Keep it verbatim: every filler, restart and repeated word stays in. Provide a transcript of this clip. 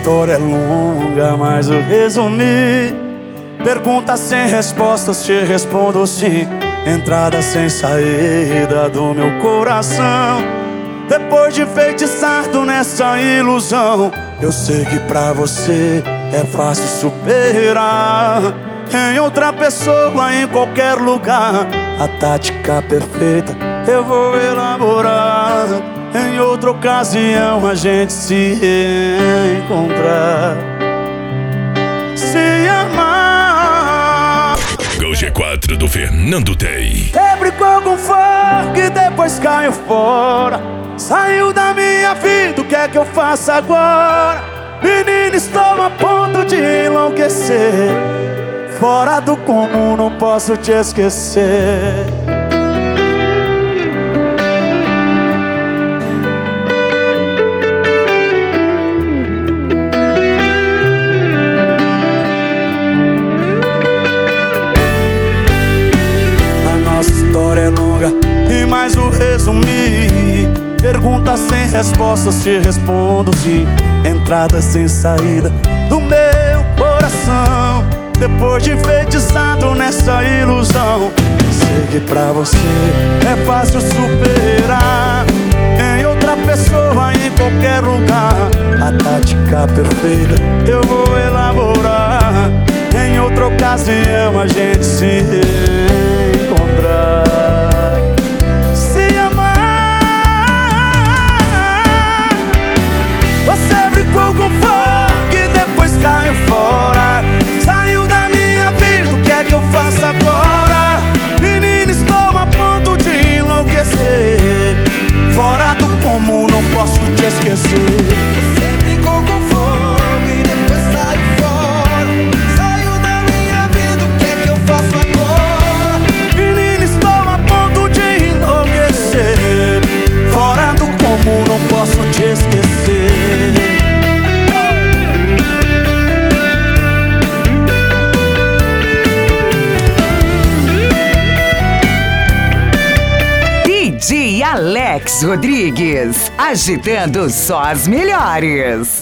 história é longa, mas eu resumi. Perguntas sem respostas, te respondo sim. Entrada sem saída do meu coração. Depois de feitiçado nessa ilusão, eu sei que pra você é fácil superar. Em outra pessoa, em qualquer lugar, a tática perfeita eu vou elaborar. Em outra ocasião a gente se reencontrar. Se amar. O G quatro do Fernando Tey. Sempre com algum fogo e depois caiu fora. Saiu da minha vida, o que é que eu faço agora? Menina, estou a ponto de enlouquecer. Fora do comum, não posso te esquecer. A nossa história é longa e mais o resumir. Perguntas sem respostas, te respondo sim. Entrada sem saída do meu coração. Depois de feitiçado nessa ilusão, sei que pra você é fácil superar. Em outra pessoa, em qualquer lugar, a tática perfeita eu vou elaborar. Em outra ocasião a gente se reencontrar. Se amar. Você brincou com fogo e depois caiu fora. Saiu da minha vida, o que é que eu faço agora? Menina, estou a ponto de enlouquecer. Fora do comum, não posso te esquecer. Você brincou com fogo e depois saiu fora. Saiu da minha vida, o que é que eu faço agora? Menina, estou a ponto de enlouquecer. Fora do comum, não posso te esquecer. D J Alex Rodrigues, agitando só as melhores.